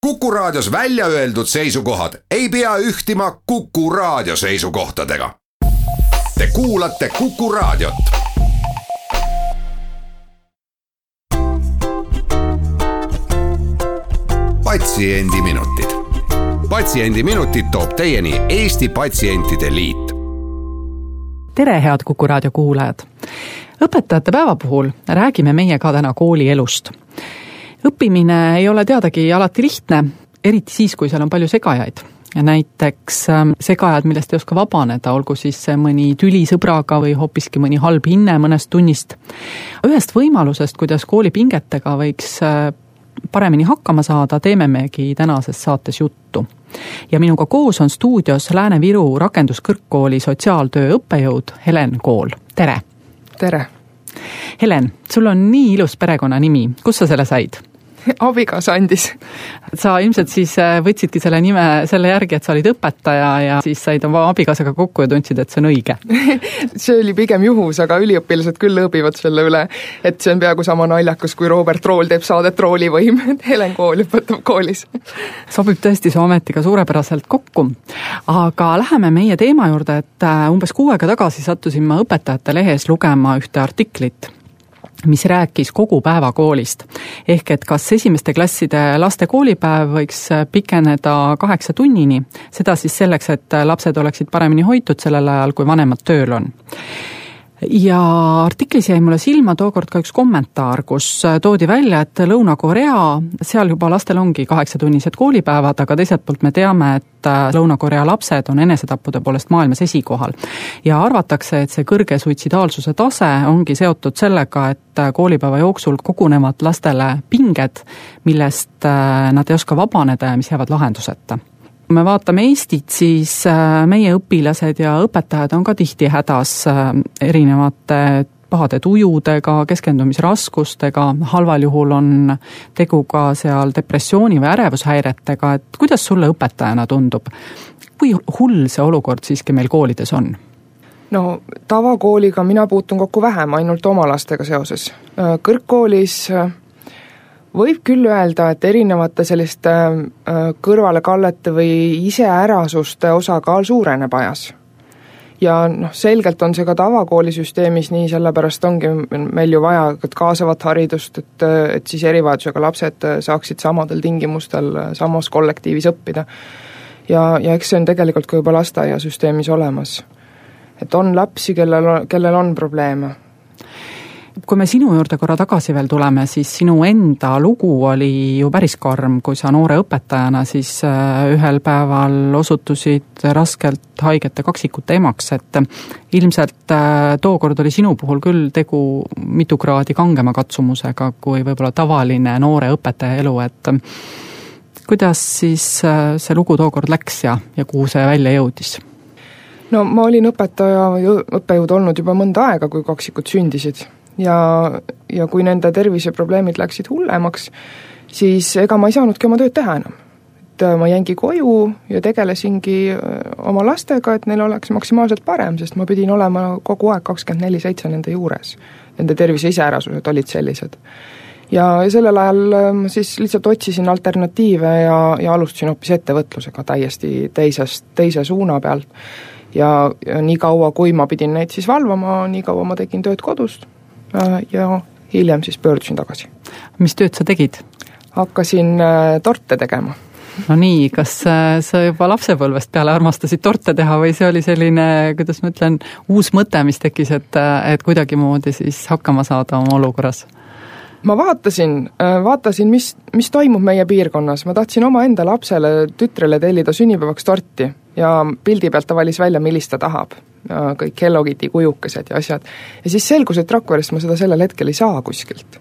Kuku Raadios välja öeldud seisukohad ei pea ühtima Kuku Raadio seisukohtadega. Te kuulate Kuku Raadiot. Patsiendiminutid. Patsiendiminutid toob teieni Eesti Patsientide Liit. Tere, head Kuku Raadio kuulajad! Õpetajate päeva puhul räägime meie ka täna koolielust. Õppimine ei ole teadagi alati lihtne, eriti siis, kui seal on palju segajaid. Ja näiteks segajad, millest ei oska vabaneda, olgu siis mõni tüli sõbraga või hoopiski mõni halb hinne mõnest tunnist. Ühest võimalusest, kuidas koolipingetega võiks paremini hakkama saada, teeme megi tänases saates juttu. Ja minuga koos on stuudios Lääne-Viru rakenduskõrgkooli sotsiaaltöö õppejõud Helen Kool. Tere! Tere! Helen, sul on nii ilus perekonnanimi. Kus sa selle said? Abikaasa andis. Sa ilmselt siis võtsidki selle nime selle järgi, et sa olid õpetaja ja siis said oma abikaasaga kokku ja tundsid, et see on õige. See oli pigem juhus, aga üliõpilased küll lõõbivad selle üle, et see on peaaegu sama naljakas, kui Robert Rool teeb saadet Roolivõim, et Helen Kool õpetab koolis. Sobib tõesti su ametiga suurepäraselt kokku. Aga läheme meie teema juurde, et umbes 6 aega tagasi sattusin ma Õpetajate Lehes lugema ühte artiklit, mis rääkis kogu päeva koolist. Ehk et kas esimeste klasside laste koolipäev võiks pikeneda 8 tunnini, seda siis selleks, et lapsed oleksid paremini hoitud sellel ajal, kui vanemad tööl on. Ja artiklis jäi mulle silma tookord ka üks kommentaar, kus toodi välja, et Lõuna-Korea, seal juba lastel ongi 8-tunnised koolipäevad, aga teiselt poolt me teame, et Lõuna-Korea lapsed on enesetappude poolest maailmas esikohal. Ja arvatakse, et see kõrge suitsidaalsuse tase ongi seotud sellega, et koolipäeva jooksul kogunevad lastele pinged, millest nad ei oska vabaneda ja mis jäävad lahenduseta. Kui me vaatame Eestit, siis meie õpilased ja õpetajad on ka tihti hädas erinevate pahade tujudega, keskendumisraskustega, halval juhul on tegu ka seal depressiooni või ärevushäiretega, et kuidas sulle õpetajana tundub? Kui hull see olukord siiski meil koolides on? No tavakooliga mina puutun kokku vähem, ainult oma lastega seoses. Kõrgkoolis võib küll öelda, et erinevate selliste kõrvalekallete või iseärasuste osakaal suureneb ajas. Ja selgelt on see ka tavakoolisüsteemis nii, sellepärast ongi meil ju vaja kaasavat haridust, et siis erivajadusega lapsed saaksid samadel tingimustel samas kollektiivis õppida. Ja eks see on tegelikult ka juba lasteaiasüsteemis olemas. Et on lapsi, kellel on probleeme. Kui me sinu juurde korra tagasi veel tuleme, siis sinu enda lugu oli ju päris karm, kui sa noore õpetajana siis ühel päeval osutusid raskelt haigete kaksikute emaks, et ilmselt tookord oli sinu puhul küll tegu mitu kraadi kangema katsumusega kui võib-olla tavaline noore õpetaja elu, et kuidas siis see lugu tookord läks ja kuhu see välja jõudis? No ma olin õpetaja või õppejõud olnud juba mõnda aega, kui kaksikud sündisid. Ja kui nende terviseprobleemid läksid hullemaks, siis ega ma ei saanudki oma tööd teha enam. Et ma jäingi koju ja tegelesingi oma lastega, et neil oleks maksimaalselt parem, sest ma pidin olema kogu aeg 24/7 nende juures. Nende tervise iseärasused olid sellised. Ja sellel ajal ma siis lihtsalt otsisin alternatiive ja alustasin hoopis ettevõtlusega täiesti teise suuna pealt. Ja nii kaua, kui ma pidin neid siis valvama, nii kaua ma tegin tööd kodust. Ja hiljem siis pöördusin tagasi. Mis tööd sa tegid? Hakkasin torte tegema. No nii, kas sa juba lapsepõlvest peale armastasid torte teha või see oli selline, kuidas ma ütlen, uus mõte, mis tekkis, et kuidagimoodi siis hakkama saada oma olukorras? Ma vaatasin, mis toimub meie piirkonnas. Ma tahtsin oma enda lapsele, tütrele tellida sünnipäevaks torti ja pildi pealt ta valis välja, millist ta tahab. Kõik Hello Kitty kujukesed ja asjad. Ja siis selgus, et Rakverest ma seda sellel hetkel ei saa kuskilt.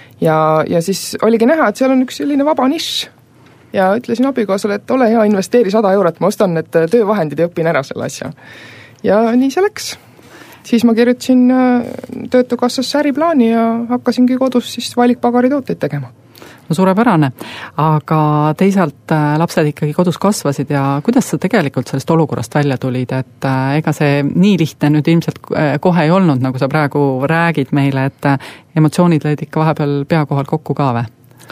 Ja siis oligi näha, et seal on üks selline vaba nišš. Ja ütlesin abikaasale, et ole hea, investeeri 100 €, ma ostan need töövahendid ja õpin ära selle asja. Ja nii see läks. Siis ma kirjutasin Töötukassasse äriplaani ja hakkasingi kodus siis valikpagaritooteid tegema. No suurepärane, aga teisalt lapsed ikkagi kodus kasvasid ja kuidas sa tegelikult sellest olukorrast välja tulid, et ega see nii lihtne nüüd ilmselt kohe ei olnud, nagu sa praegu räägid meile, et emotsioonid lõid ikka vahepeal pea kohal kokku ka või?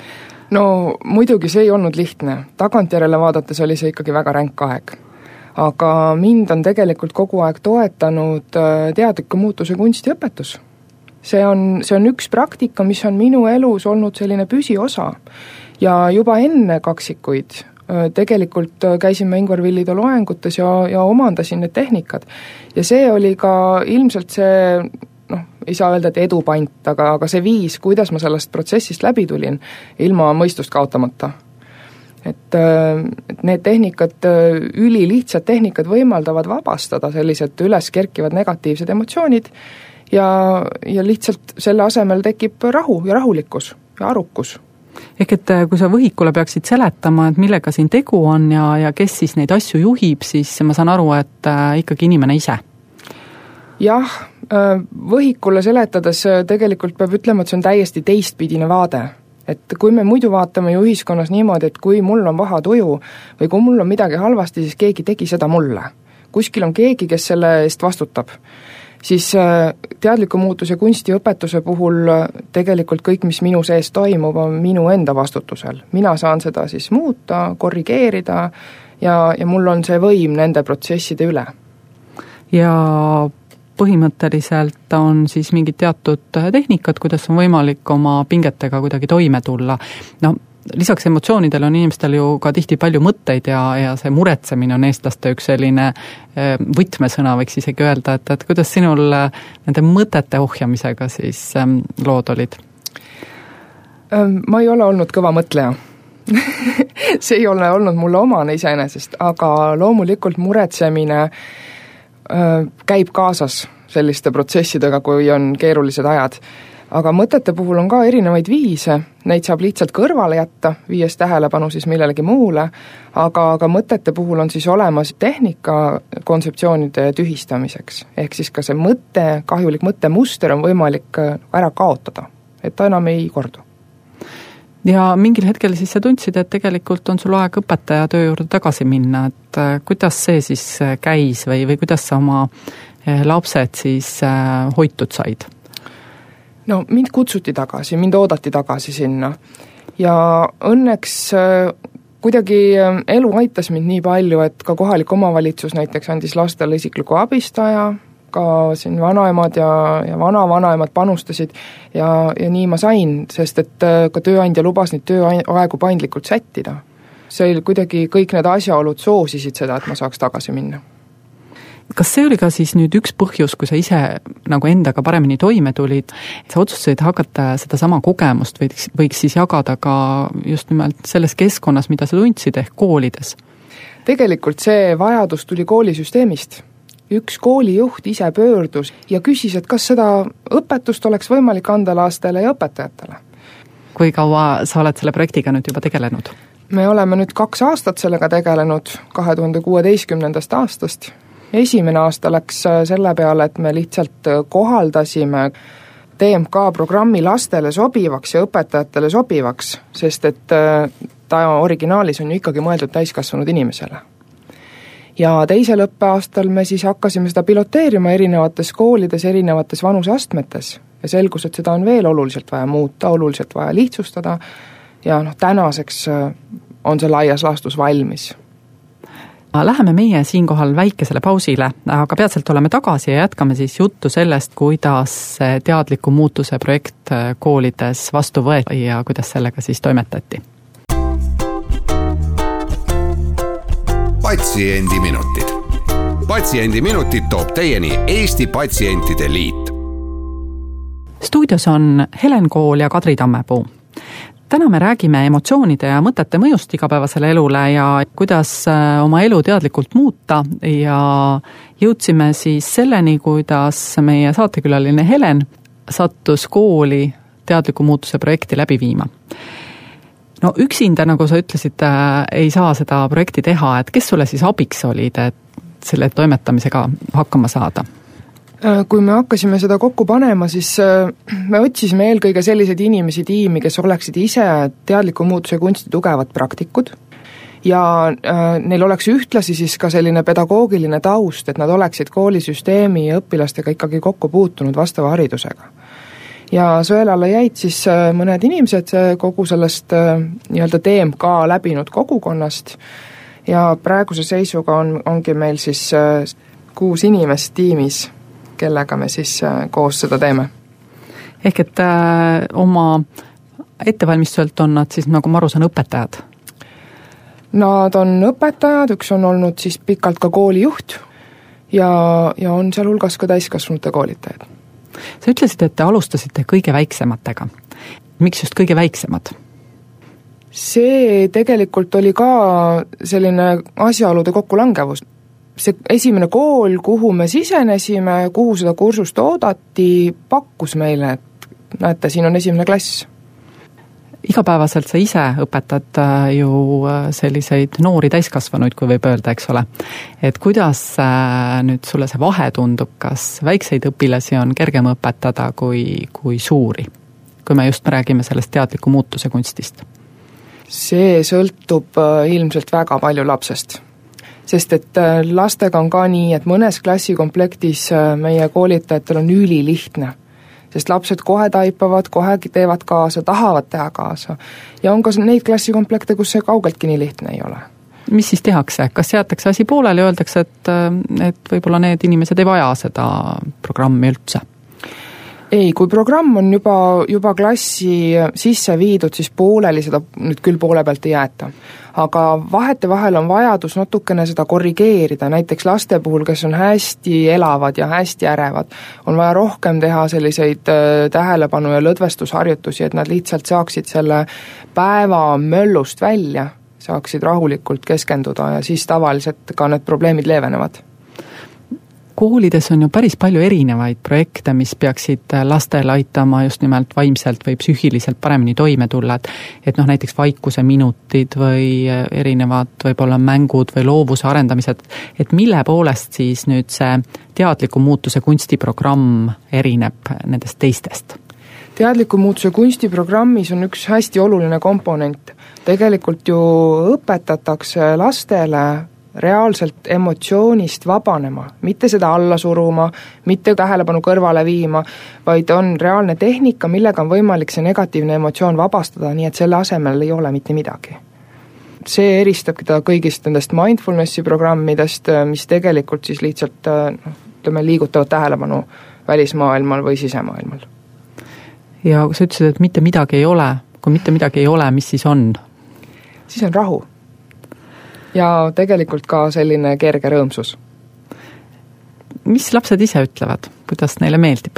No muidugi see ei olnud lihtne, tagantjärele vaadates oli see ikkagi väga ränk aeg. Aga mind on tegelikult kogu aeg toetanud teadliku muutuse kunstiõpetus. See on üks praktika, mis on minu elus olnud selline püsiosa. Ja juba enne kaksikuid tegelikult käisime Ingvar Villido loengutes ja omandasin need tehnikad. Ja see oli ka ilmselt see, ei saa öelda, et edupant, aga see viis, kuidas ma sellest protsessist läbi tulin, ilma mõistust kaotamata. Et need tehnikad, ülilihtsad tehnikad võimaldavad vabastada sellised üles kerkivad negatiivsed emotsioonid ja lihtsalt selle asemel tekib rahu ja rahulikkus ja arukus. Ehk et kui sa võhikule peaksid seletama, et millega siin tegu on ja kes siis neid asju juhib, siis ma saan aru, et ikkagi inimene ise. Jah, võhikule seletades tegelikult peab ütlema, et see on täiesti teistpidine vaade. Et kui me muidu vaatame ju ühiskonnas niimoodi, et kui mul on paha tuju või kui mul on midagi halvasti, siis keegi tegi seda mulle. Kuskil on keegi, kes selle eest vastutab. Siis teadliku muutuse kunstiõpetuse puhul tegelikult kõik, mis minu sees toimub, on minu enda vastutusel. Mina saan seda siis muuta, korrigeerida ja mul on see võim nende protsesside üle. Ja põhimõtteliselt on siis mingid teatud tehnikad, kuidas on võimalik oma pingetega kuidagi toime tulla. Lisaks emotsioonidel on inimestel ju ka tihti palju mõtteid ja see muretsemine on eestlaste üks selline võtmesõna, võiks isegi öelda, et kuidas sinul nende mõtete ohjamisega siis lood olid? Ma ei ole olnud kõva mõtleja. See ei ole olnud mulle omane iseenesest, aga loomulikult muretsemine käib kaasas selliste protsessidega, kui on keerulised ajad. Aga mõtete puhul on ka erinevaid viise, neid saab lihtsalt kõrvale jätta, viies tähelepanu siis millelegi muule, aga mõtete puhul on siis olemas tehnika kontseptsioonide tühistamiseks. Ehk siis ka see kahjulik mõttemuster on võimalik ära kaotada, et ta enam ei kordu. Ja mingil hetkel siis sa tundsid, et tegelikult on sul aeg õpetaja töö juurde tagasi minna, et kuidas see siis käis või kuidas sa oma lapsed siis hoitud said? No mind kutsuti tagasi, mind oodati tagasi sinna ja õnneks kuidagi elu aitas mind nii palju, et ka kohalik omavalitsus näiteks andis lastele isikliku abistaja, ka siin vanaemad ja vanavanaemad panustasid ja nii ma sain, sest et ka tööandja lubas neid tööaegu paindlikult sättida. See oli kuidagi kõik need asjaolud soosisid seda, et ma saaks tagasi minna. Kas see oli ka siis nüüd üks põhjus, kui sa ise nagu endaga paremini toime tulid, sa otsustasid hakata seda sama kogemust võiks siis jagada ka just nimelt selles keskkonnas, mida sa tundsid ehk koolides? Tegelikult see vajadus tuli koolisüsteemist. Üks koolijuht ise pöördus ja küsis, et kas seda õpetust oleks võimalik anda lastele ja õpetajatele. Kui kaua sa oled selle projektiga nüüd juba tegelenud? Me oleme nüüd 2 aastat sellega tegelenud 2016. aastast. Esimene aasta läks selle peale, et me lihtsalt kohaldasime TMK programmi lastele sobivaks ja õpetajatele sobivaks, sest et ta originaalis on ju ikkagi mõeldud täiskasvanud inimesele. Ja teisel õppeaastal me siis hakkasime seda piloteerima erinevates koolides, erinevates vanuseastmetes ja selgus, et seda on veel oluliselt vaja muuta, oluliselt vaja lihtsustada ja tänaseks on see laias laastus valmis. Läheme meie siinkohal väikesele pausile, aga peatselt oleme tagasi ja jätkame siis juttu sellest, kuidas teadliku muutuse projekt koolides vastu võeti ja kuidas sellega siis toimetati. Patsiendiminutid. Patsiendiminutid toob teieni Eesti Patsientide Liit. Stuudios on Helen Kool ja Kadri Tammepuu. Täna me räägime emotsioonide ja mõtete mõjust igapäevasele elule ja kuidas oma elu teadlikult muuta ja jõudsime siis selleni, kuidas meie saatekülaline Helen sattus kooli teadliku muutuse projekti läbi viima. No üksinda, nagu sa ütlesid, ei saa seda projekti teha, et kes sulle siis abiks olid, et selle toimetamisega hakkama saada? Kui me hakkasime seda kokku panema, siis me otsisime eelkõige selliseid inimesi tiimi, kes oleksid ise teadliku muutuse kunsti tugevad praktikud ja neil oleks ühtlasi siis ka selline pedagoogiline taust, et nad oleksid koolisüsteemi ja õpilastega ikkagi kokku puutunud vastava haridusega. ja Sõelalle jäid siis mõned inimesed kogu sellest nii-öelda TMK läbinud kogukonnast ja praeguse seisuga ongi meil siis 6 inimest tiimis, kellega me siis koos seda teeme. Ehk et oma ettevalmistuselt on nad siis, nagu ma aru saan, õpetajad? Nad on õpetajad, üks on olnud siis pikalt ka koolijuht ja on seal hulgas ka täiskasvanute koolitajad. Sa ütlesid, et te alustasite kõige väiksematega. Miks just kõige väiksemad? See tegelikult oli ka selline asjaolude kokkulangevus. See esimene kool, kuhu me sisenesime, kuhu seda kursust oodati, pakkus meile, et näete, siin on 1. klass. Igapäevaselt sa ise õpetad ju selliseid noori täiskasvanuid, kui võib öelda, eks ole. Et kuidas nüüd sulle see vahe tundub, kas väikseid õpilasi on kergem õpetada kui suuri? Kui me just räägime sellest teadliku muutuse kunstist. See sõltub ilmselt väga palju lapsest. Sest et lastega on ka nii, et mõnes klassikomplektis meie koolitajatel on ülilihtne. Sest lapsed kohe taipavad, kohe teevad kaasa, tahavad teha kaasa. Ja on ka neid klassikomplekte, kus see kaugeltki nii lihtne ei ole. Mis siis tehakse? Kas jäetakse asi pooleli ja öeldakse, et võib-olla need inimesed ei vaja seda programmi üldse? Ei, kui programm on juba klassi sisse viidud, siis pooleli seda nüüd küll poole pealt ei jäeta. Aga vahete vahel on vajadus natukene seda korrigeerida, näiteks laste puhul, kes on hästi elavad ja hästi ärevad, on vaja rohkem teha selliseid tähelepanu ja lõdvestusharjutusi, et nad lihtsalt saaksid selle päeva möllust välja, saaksid rahulikult keskenduda ja siis tavaliselt ka need probleemid leevenevad. Koolides on ju päris palju erinevaid projekte, mis peaksid lastel aitama just nimelt vaimselt või psüühiliselt paremini toime tulla, et näiteks vaikuse minutid või erinevad võib-olla mängud või loovuse arendamised, et mille poolest siis nüüd see teadliku muutuse kunstiprogramm erineb nendest teistest? Teadliku muutuse kunstiprogrammis on üks hästi oluline komponent. Tegelikult ju õpetatakse lastele reaalselt emotsioonist vabanema, mitte seda alla suruma, mitte tähelepanu kõrvale viima, vaid on reaalne tehnika, millega on võimalik see negatiivne emotsioon vabastada, nii et selle asemel ei ole mitte midagi. See eristabki ta kõigist nendest mindfulnessi programmidest, mis tegelikult siis lihtsalt liigutavad tähelepanu välismaailmal või sisemaailmal. Ja sa ütlesid, et mitte midagi ei ole. Kui mitte midagi ei ole, mis siis on? Siis on rahu. Ja tegelikult ka selline kerge rõõmsus. Mis lapsed ise ütlevad? Kuidas neile meeldib?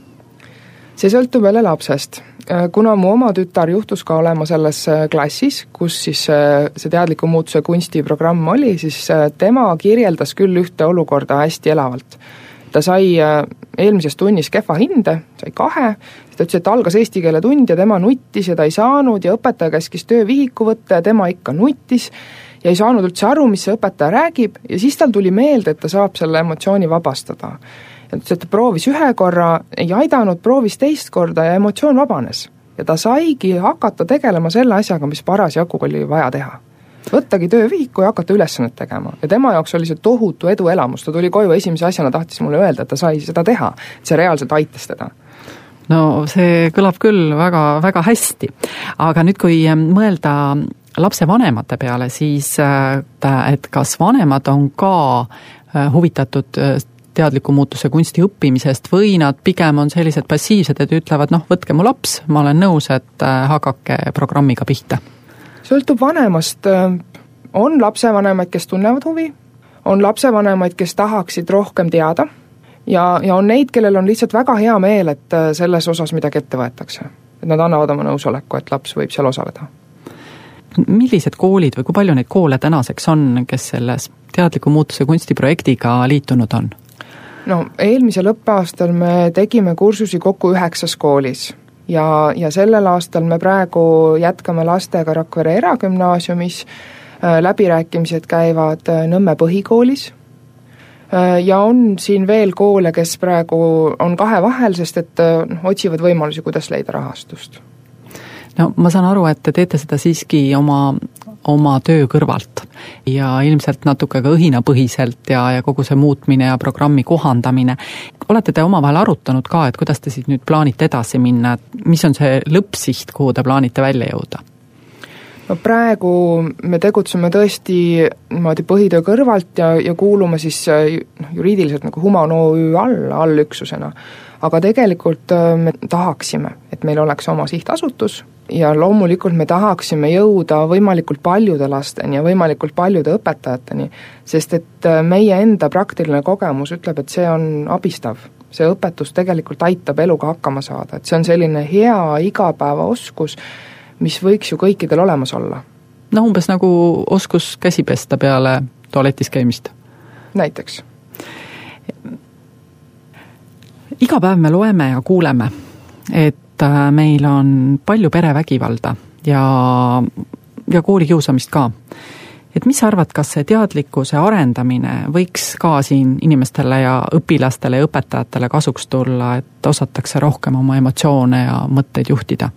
See sõltub jälle lapsest. Kuna mu oma tütar juhtus ka olema selles klassis, kus siis see teadliku muutuse kunstiprogramm oli, siis tema kirjeldas küll ühte olukorda hästi elavalt. Ta sai eelmises tunnis kehva hinde, sai 2, ta ütles, et algas eesti keele tund ja tema nuttis ja ta ei saanud ja õpetaja käskis töövihiku võtta ja tema ikka nuttis ja ei saanud üldse aru, mis see õpetaja räägib ja siis tal tuli meelde, et ta saab selle emotsiooni vabastada. Ja ütles, et ta proovis 1 korra, ei aidanud, proovis 2 korda ja emotsioon vabanes. Ja ta saigi hakata tegelema selle asjaga, mis parasjagu oli vaja teha. Võttagi töövihiku ja hakata ülesannet tegema. Ja tema jaoks oli see tohutu edu elamus. Ta tuli koju esimese asjana tahtis mulle öelda, et ta sai seda teha. See reaalselt aitas teda. No see kõlab küll väga, väga hästi. Aga nüüd, kui mõelda lapse vanemate peale, siis et kas vanemad on ka huvitatud teadliku muutuse kunsti õppimisest või nad pigem on sellised passiivsed, et ütlevad, võtke mu laps, ma olen nõus, et hakake programmiga pihta? Sõltub vanemast. On lapsevanemaid, kes tunnevad huvi, on lapsevanemaid, kes tahaksid rohkem teada ja on neid, kellel on lihtsalt väga hea meel, et selles osas midagi ette võetakse. Et nad annavad oma nõusoleku, et laps võib seal osaleda. Millised koolid või kui palju neid koole tänaseks on, kes selles teadliku muutuse kunstiprojektiga liitunud on? Eelmisel õppeaastal me tegime kursusi kokku 9 koolis ja sellel aastal me praegu jätkame lastega Rakvere eragümnaasiumis, läbirääkimised käivad Nõmme põhikoolis ja on siin veel koole, kes praegu on 2 vahel, sest et otsivad võimalusi, kuidas leida rahastust. No ma saan aru, et te teete seda siiski oma oma töö kõrvalt ja ilmselt natuke ka õhinapõhiselt ja kogu see muutmine ja programmi kohandamine. Olete te omavahel arutanud ka, et kuidas te siis nüüd plaanite edasi minna, et mis on see lõppsiht, kuhu te plaanite välja jõuda? No praegu me tegutseme tõesti niimoodi põhitöö kõrvalt ja kuulume siis juriidiliselt nagu Human OÜ allüksusena. Aga tegelikult me tahaksime, et meil oleks oma sihtasutus ja loomulikult me tahaksime jõuda võimalikult paljude lasteni ja võimalikult paljude õpetajateni, sest et meie enda praktiline kogemus ütleb, et see on abistav. See õpetus tegelikult aitab eluga hakkama saada, et see on selline hea igapäevaoskus, mis võiks ju kõikidel olemas olla. No umbes nagu oskus käsi pesta peale tualetis käimist. Näiteks. Iga päev me loeme ja kuuleme, et meil on palju perevägivalda ja koolikiusamist ka. Et mis arvad, kas see teadlikkuse arendamine võiks ka siin inimestele ja õpilastele ja õpetajatele kasuks tulla, et osatakse rohkem oma emotsioone ja mõtteid juhtida?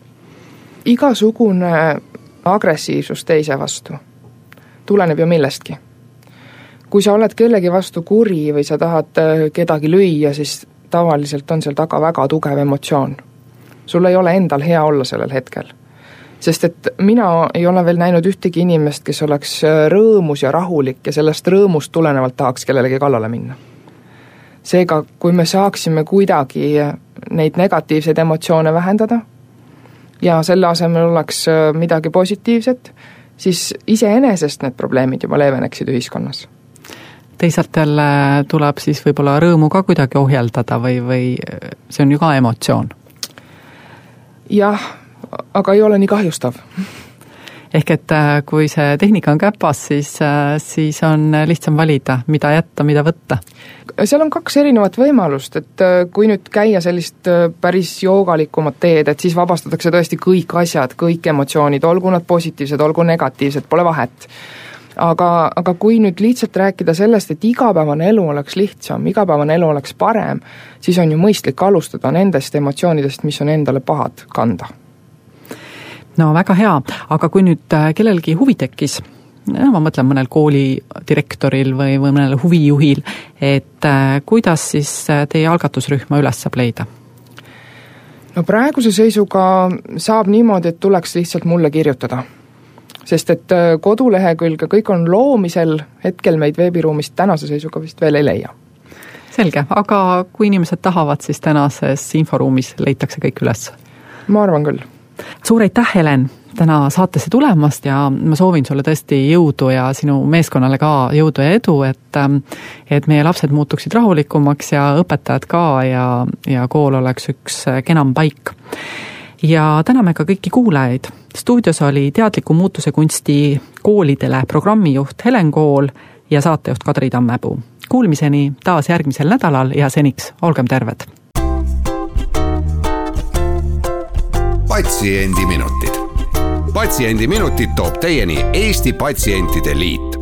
Igasugune agressiivsus teise vastu tuleneb ju millestki. Kui sa oled kellegi vastu kuri või sa tahad kedagi lüüa, siis tavaliselt on seal taga väga tugev emotsioon. Sul ei ole endal hea olla sellel hetkel. Sest et mina ei ole veel näinud ühtegi inimest, kes oleks rõõmus ja rahulik ja sellest rõõmust tulenevalt tahaks kellelegi kallale minna. Seega, kui me saaksime kuidagi neid negatiivseid emotsioone vähendada ja selle asemel oleks midagi positiivset, siis iseenesest need probleemid juba leeveneksid ühiskonnas. Teisalt jälle tuleb siis võib-olla rõõmu ka kuidagi ohjeldada või see on ju ka emotsioon? Jah, aga ei ole nii kahjustav. Ehk et kui see tehnika on käpas, siis on lihtsam valida, mida jätta, mida võtta. Seal on 2 erinevat võimalust, et kui nüüd käia sellist päris joogalikumat teed, et siis vabastatakse tõesti kõik asjad, kõik emotsioonid, olgu nad positiivsed, olgu negatiivsed, pole vahet. Aga kui nüüd lihtsalt rääkida sellest, et igapäevane elu oleks lihtsam, igapäevane elu oleks parem, siis on ju mõistlik alustada nendest emotsioonidest, mis on endale pahad kanda. No väga hea, aga kui nüüd kellelgi huvi tekkis, ma mõtlen mõnel kooli direktoril või mõnel huvijuhil, et kuidas siis teie algatusrühma üles saab leida? No praeguse seisuga saab niimoodi, et tuleks lihtsalt mulle kirjutada. Sest et kodulehekülg kõik on loomisel, hetkel meid veebiruumist tänase seisuga vist veel ei leia. Selge, aga kui inimesed tahavad, siis tänases inforuumis leitakse kõik üles? Ma arvan küll. Suur aitäh, Helen, täna saatesse tulemast ja ma soovin sulle tõesti jõudu ja sinu meeskonnale ka jõudu ja edu, et meie lapsed muutuksid rahulikumaks ja õpetajad ka ja kool oleks üks kenam paik. Ja täname ka kõiki kuulajaid. Stuudios oli teadliku muutuse kunsti koolidele programmijuht Helen Kool ja saatejuht Kadri Tammepuu. Kuulmiseni taas järgmisel nädalal ja seniks olgem terved. Patsiendiminutid. Patsiendiminutid toob teieni Eesti Patsientide Liit.